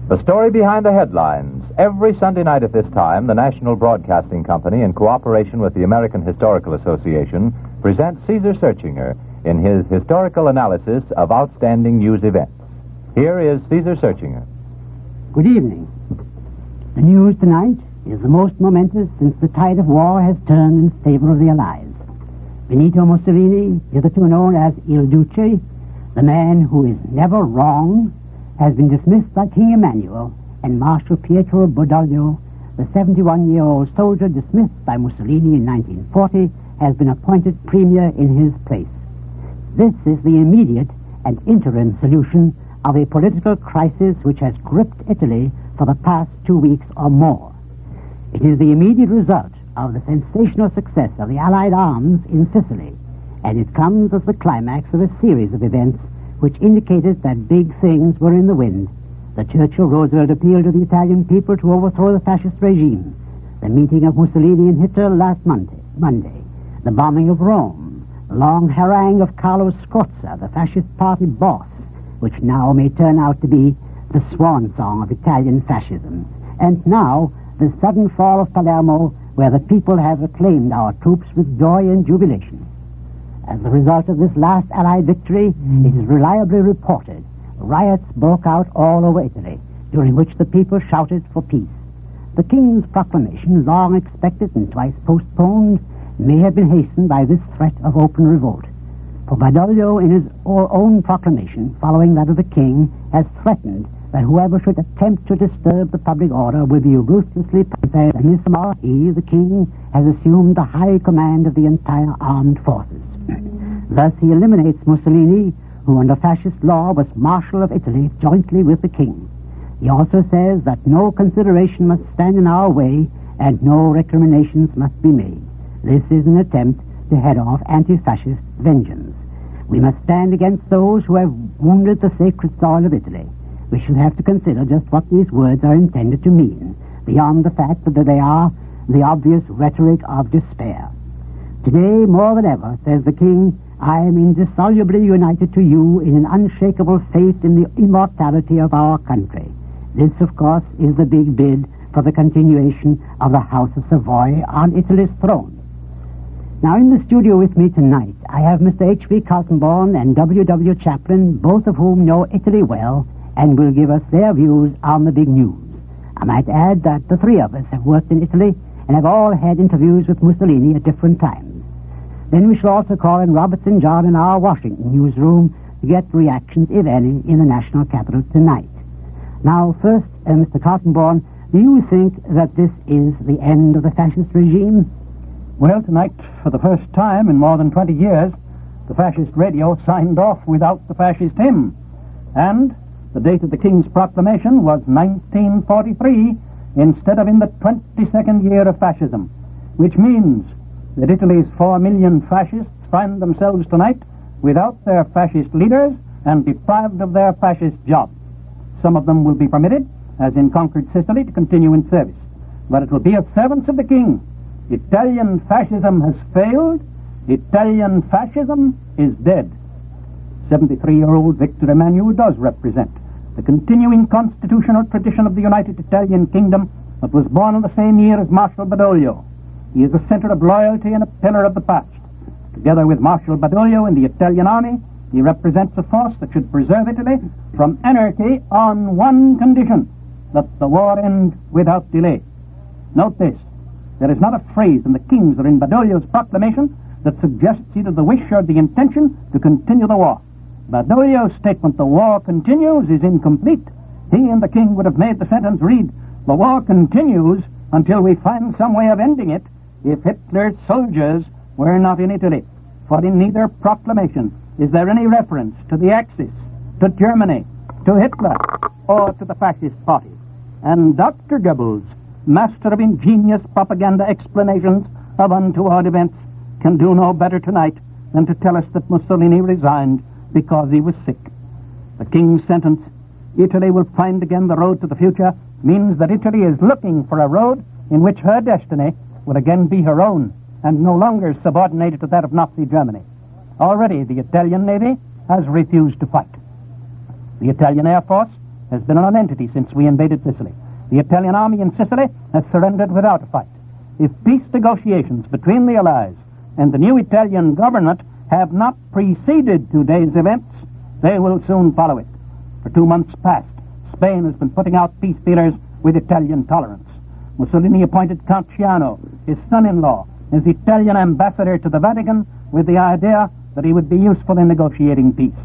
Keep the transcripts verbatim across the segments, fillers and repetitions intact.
The story behind the headlines. Every Sunday night at this time, the National Broadcasting Company, in cooperation with the American Historical Association, presents Caesar Searchinger in his historical analysis of outstanding news events. Here is Caesar Searchinger. Good evening. The news tonight is the most momentous since the tide of war has turned in favor of the Allies. Benito Mussolini, hitherto known as Il Duce, the man who is never wrong, has been dismissed by King Emmanuel, and Marshal Pietro Badoglio, the seventy-one-year-old soldier dismissed by Mussolini in nineteen forty, has been appointed premier in his place. This is the immediate and interim solution of a political crisis which has gripped Italy for the past two weeks or more. It is the immediate result of the sensational success of the Allied arms in Sicily, and it comes as the climax of a series of events which indicated that big things were in the wind. The Churchill-Roosevelt appeal to the Italian people to overthrow the fascist regime, the meeting of Mussolini and Hitler last Monday, Monday, the bombing of Rome, the long harangue of Carlo Sforza, the fascist party boss, which now may turn out to be the swan song of Italian fascism, and now the sudden fall of Palermo, where the people have acclaimed our troops with joy and jubilation. As a result of this last Allied victory, it is reliably reported riots broke out all over Italy, during which the people shouted for peace. The King's proclamation, long expected and twice postponed, may have been hastened by this threat of open revolt. For Badoglio, in his own proclamation, following that of the King, has threatened that whoever should attempt to disturb the public order will be ruthlessly punished, and this tomorrow he, the King, has assumed the high command of the entire armed forces. Thus he eliminates Mussolini, who under fascist law was Marshal of Italy jointly with the King. He also says that no consideration must stand in our way and no recriminations must be made. This is an attempt to head off anti-fascist vengeance. We must stand against those who have wounded the sacred soil of Italy. We shall have to consider just what these words are intended to mean, beyond the fact that they are the obvious rhetoric of despair. Today, more than ever, says the King, I am indissolubly united to you in an unshakable faith in the immortality of our country. This, of course, is the big bid for the continuation of the House of Savoy on Italy's throne. Now, in the studio with me tonight, I have Mister H V Kaltenborn and W W Chaplin, both of whom know Italy well and will give us their views on the big news. I might add that the three of us have worked in Italy and have all had interviews with Mussolini at different times. Then we shall also call in Robertson John in our Washington newsroom to get reactions, if any, in the national capital tonight. Now, first, uh, Mister Kaltenborn, do you think that this is the end of the fascist regime? Well, tonight, for the first time in more than twenty years, the fascist radio signed off without the fascist hymn. And the date of the King's proclamation was nineteen forty-three instead of in the twenty-second year of fascism, which means that Italy's four million fascists find themselves tonight without their fascist leaders and deprived of their fascist jobs. Some of them will be permitted, as in conquered Sicily, to continue in service, but it will be as servants of the King. Italian fascism has failed. Italian fascism is dead. seventy-three-year-old Victor Emmanuel does represent the continuing constitutional tradition of the United Italian Kingdom that was born in the same year as Marshal Badoglio. He is a center of loyalty and a pillar of the past. Together with Marshal Badoglio in the Italian army, he represents a force that should preserve Italy from anarchy on one condition, that the war end without delay. Note this. There is not a phrase in the King's or in Badoglio's proclamation that suggests either the wish or the intention to continue the war. Badoglio's statement, the war continues, is incomplete. He and the King would have made the sentence read, the war continues until we find some way of ending it, if Hitler's soldiers were not in Italy. For in neither proclamation is there any reference to the Axis, to Germany, to Hitler, or to the fascist party. And Doctor Goebbels, master of ingenious propaganda explanations of untoward events, can do no better tonight than to tell us that Mussolini resigned because he was sick. The King's sentence, Italy will find again the road to the future, means that Italy is looking for a road in which her destiny will again be her own and no longer subordinated to that of Nazi Germany. Already the Italian Navy has refused to fight. The Italian Air Force has been a nonentity since we invaded Sicily. The Italian army in Sicily has surrendered without a fight. If peace negotiations between the Allies and the new Italian government have not preceded today's events, they will soon follow it. For two months past, Spain has been putting out peace feelers with Italian tolerance. Mussolini appointed Count Ciano, his son-in-law, as Italian ambassador to the Vatican with the idea that he would be useful in negotiating peace.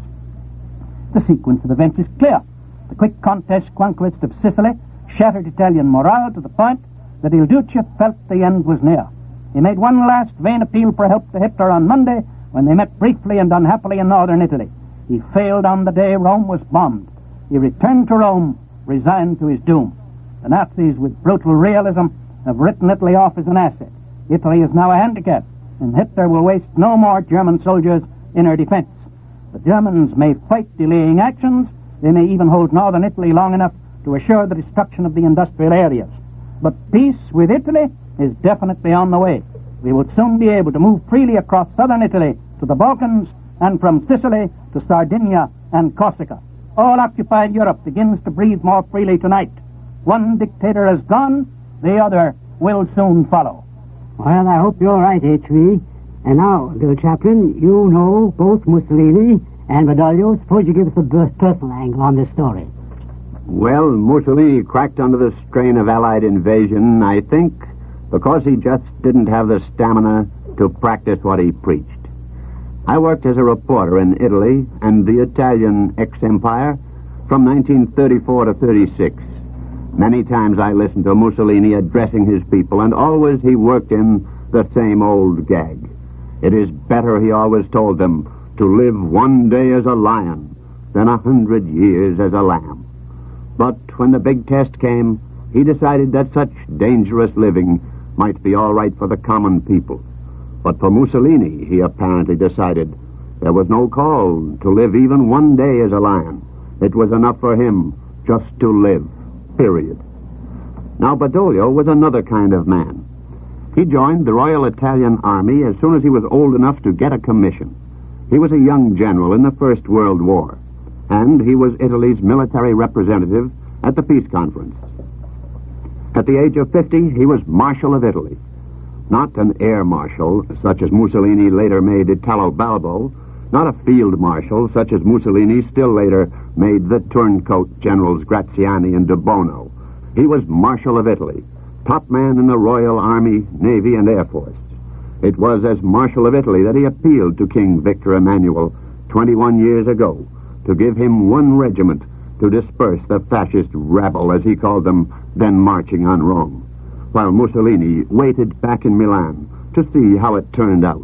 The sequence of events is clear. The quick contest conquest of Sicily shattered Italian morale to the point that Il Duce felt the end was near. He made one last vain appeal for help to Hitler on Monday when they met briefly and unhappily in northern Italy. He failed on the day Rome was bombed. He returned to Rome, resigned to his doom. The Nazis, with brutal realism, have written Italy off as an asset. Italy is now a handicap, and Hitler will waste no more German soldiers in her defense. The Germans may fight delaying actions. They may even hold northern Italy long enough to assure the destruction of the industrial areas. But peace with Italy is definitely on the way. We will soon be able to move freely across southern Italy to the Balkans and from Sicily to Sardinia and Corsica. All occupied Europe begins to breathe more freely tonight. One dictator has gone, the other will soon follow. Well, I hope you're right, H V. And now, Bill Chaplin, you know both Mussolini and Badoglio. Suppose you give us a personal angle on this story. Well, Mussolini cracked under the strain of Allied invasion, I think, because he just didn't have the stamina to practice what he preached. I worked as a reporter in Italy and the Italian ex-empire from nineteen thirty-four to thirty-six. Many times I listened to Mussolini addressing his people, and always he worked in the same old gag. It is better, he always told them, to live one day as a lion than a hundred years as a lamb. But when the big test came, he decided that such dangerous living might be all right for the common people. But for Mussolini, he apparently decided, there was no call to live even one day as a lion. It was enough for him just to live, period. Now, Badoglio was another kind of man. He joined the Royal Italian Army as soon as he was old enough to get a commission. He was a young general in the First World War, and he was Italy's military representative at the peace conference. At the age of fifty, he was Marshal of Italy. Not an air marshal, such as Mussolini later made Italo Balbo, not a field marshal, such as Mussolini still later made the turncoat generals Graziani and De Bono. He was Marshal of Italy, top man in the Royal Army, Navy, and Air Force. It was as Marshal of Italy that he appealed to King Victor Emmanuel twenty-one years ago to give him one regiment to disperse the fascist rabble, as he called them, then marching on Rome, while Mussolini waited back in Milan to see how it turned out.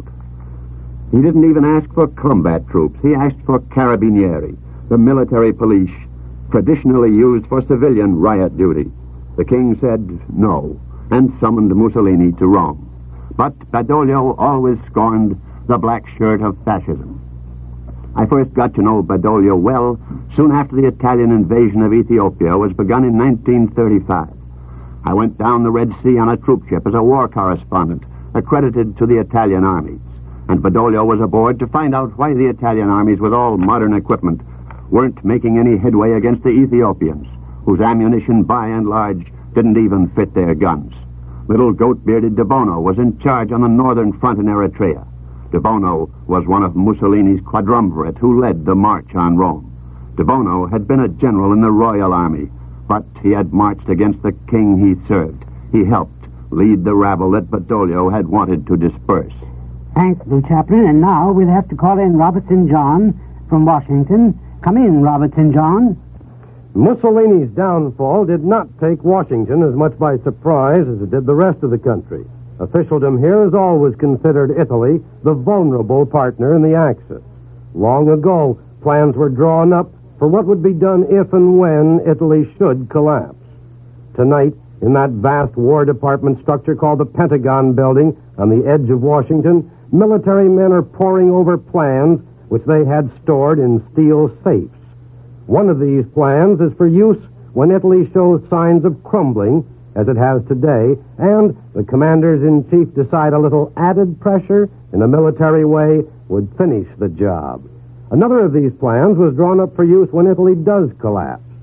He didn't even ask for combat troops. He asked for carabinieri, the military police traditionally used for civilian riot duty. The king said no, and summoned Mussolini to Rome. But Badoglio always scorned the black shirt of fascism. I first got to know Badoglio well soon after the Italian invasion of Ethiopia was begun in nineteen thirty-five. I went down the Red Sea on a troop ship as a war correspondent, accredited to the Italian armies, and Badoglio was aboard to find out why the Italian armies, with all modern equipment, weren't making any headway against the Ethiopians, whose ammunition, by and large, didn't even fit their guns. Little goat-bearded De Bono was in charge on the northern front in Eritrea. De Bono was one of Mussolini's quadrumvirate who led the march on Rome. De Bono had been a general in the Royal Army, but he had marched against the king he served. He helped lead the rabble that Badoglio had wanted to disperse. Thanks, Bill Chaplin. And now we'll have to call in Robert Saint John from Washington. Come in, Robert Saint John. Mussolini's downfall did not take Washington as much by surprise as it did the rest of the country. Officialdom here has always considered Italy the vulnerable partner in the Axis. Long ago, plans were drawn up for what would be done if and when Italy should collapse. Tonight, in that vast War Department structure called the Pentagon Building on the edge of Washington, military men are poring over plans which they had stored in steel safes. One of these plans is for use when Italy shows signs of crumbling, as it has today, and the commanders-in-chief decide a little added pressure in a military way would finish the job. Another of these plans was drawn up for use when Italy does collapse.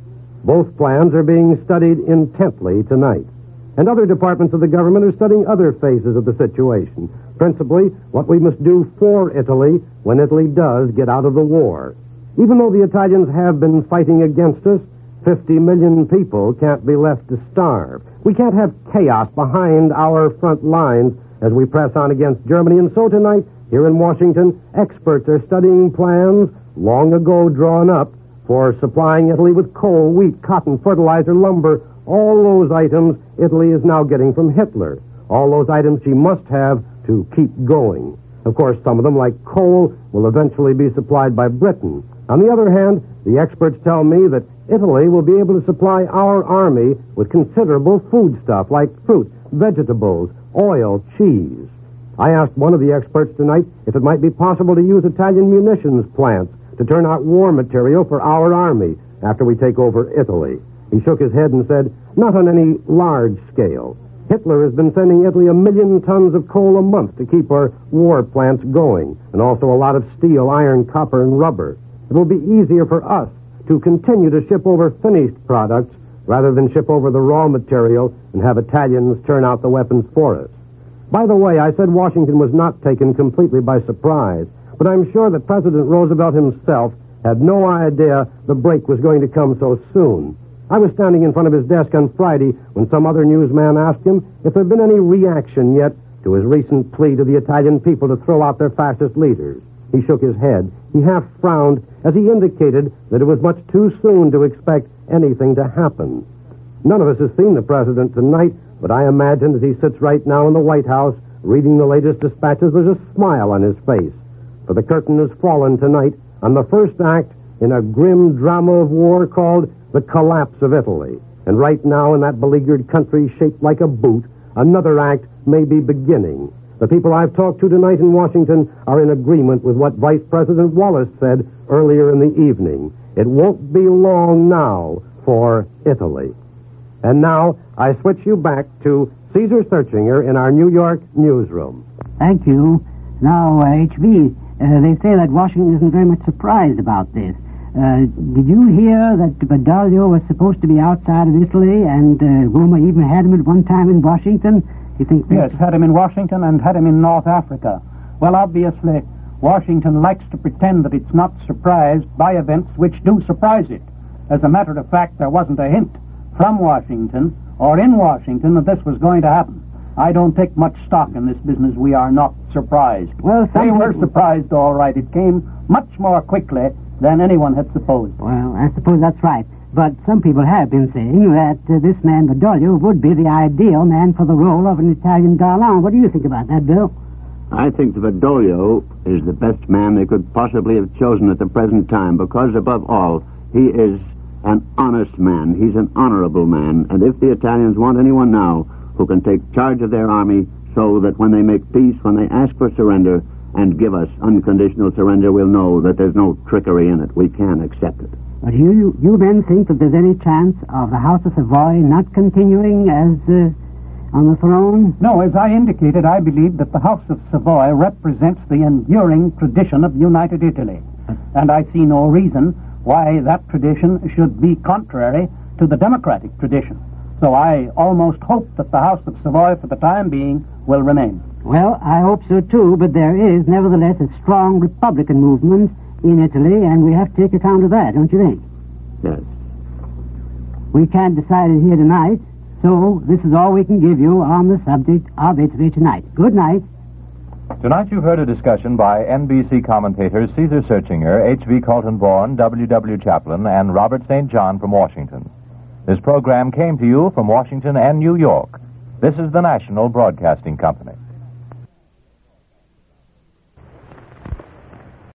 Both plans are being studied intently tonight. And other departments of the government are studying other phases of the situation, principally what we must do for Italy when Italy does get out of the war. Even though the Italians have been fighting against us, fifty million people can't be left to starve. We can't have chaos behind our front lines as we press on against Germany. And so tonight, here in Washington, experts are studying plans long ago drawn up for supplying Italy with coal, wheat, cotton, fertilizer, lumber, all those items Italy is now getting from Hitler. All those items she must have to keep going. Of course, some of them, like coal, will eventually be supplied by Britain. On the other hand, the experts tell me that Italy will be able to supply our army with considerable foodstuff like fruit, vegetables, oil, cheese. I asked one of the experts tonight if it might be possible to use Italian munitions plants to turn out war material for our army after we take over Italy. He shook his head and said, not on any large scale. Hitler has been sending Italy a million tons of coal a month to keep our war plants going, and also a lot of steel, iron, copper, and rubber. It will be easier for us to continue to ship over finished products rather than ship over the raw material and have Italians turn out the weapons for us. By the way, I said Washington was not taken completely by surprise, but I'm sure that President Roosevelt himself had no idea the break was going to come so soon. I was standing in front of his desk on Friday when some other newsman asked him if there had been any reaction yet to his recent plea to the Italian people to throw out their fascist leaders. He shook his head. He half frowned as he indicated that it was much too soon to expect anything to happen. None of us has seen the president tonight, but I imagine as he sits right now in the White House reading the latest dispatches, there's a smile on his face. For the curtain has fallen tonight on the first act in a grim drama of war called The Collapse of Italy. And right now, in that beleaguered country shaped like a boot, another act may be beginning. The people I've talked to tonight in Washington are in agreement with what Vice President Wallace said earlier in the evening. It won't be long now for Italy. And now, I switch you back to Caesar Searchinger in our New York newsroom. Thank you. Now, uh, H B, uh, they say that Washington isn't very much surprised about this. Uh, did you hear that Badoglio was supposed to be outside of Italy, and uh, Roma even had him at one time in Washington? You think Yes, had him in Washington and had him in North Africa. Well, obviously, Washington likes to pretend that it's not surprised by events which do surprise it. As a matter of fact, there wasn't a hint from Washington or in Washington that this was going to happen. I don't take much stock in this business. We are not surprised. Well, they were surprised, all right. It came much more quickly than anyone had supposed. Well, I suppose that's right. But some people have been saying that uh, this man, Badoglio, would be the ideal man for the role of an Italian Darlan. What do you think about that, Bill? I think that Badoglio is the best man they could possibly have chosen at the present time because, above all, he is an honest man. He's an honorable man. And if the Italians want anyone now who can take charge of their army so that when they make peace, when they ask for surrender and give us unconditional surrender, we'll know that there's no trickery in it. We can accept it. But you, you men think that there's any chance of the House of Savoy not continuing as uh, on the throne? No, as I indicated, I believe that the House of Savoy represents the enduring tradition of United Italy. And I see no reason why that tradition should be contrary to the democratic tradition. So I almost hope that the House of Savoy, for the time being, will remain. Well, I hope so too, but there is nevertheless a strong Republican movement in Italy, and we have to take account of that, don't you think? Yes. We can't decide it here tonight, so this is all we can give you on the subject of Italy tonight. Good night. Tonight you've heard a discussion by N B C commentators Caesar Searchinger, H V Colton-Bourne, W W Chaplin, and Robert Saint John from Washington. This program came to you from Washington and New York. This is the National Broadcasting Company.